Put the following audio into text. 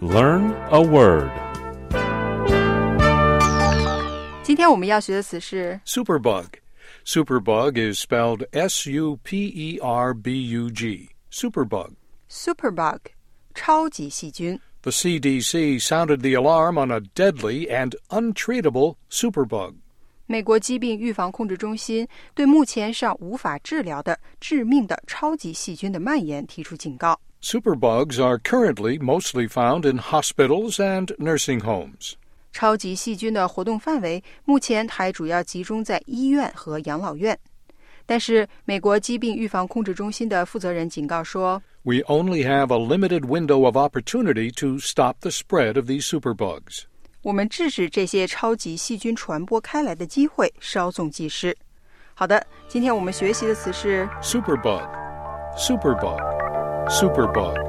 Learn a word. 今天我们要学的词是 Superbug.Superbug is spelled S-U-P-E-R-B-U-G. Superbug. Superbug 超级细菌。 The CDC sounded the alarm on a deadly and untreatable superbug. 美国疾病预防控制中心对目前尚无法治疗的致命的超级细菌的蔓延提出警告。 Superbugs are currently mostly found in hospitals and nursing homes. 超级细菌的活动范围目前还主要集中在医院和养老院。但是美国疾病预防控制中心的负责人警告说 We only have a limited window of opportunity to stop the spread of these superbugs. 我们制止这些超级细菌传播开来的机会稍纵即逝。好的，今天我们学习的词是 Superbug. Superbug. Superbug.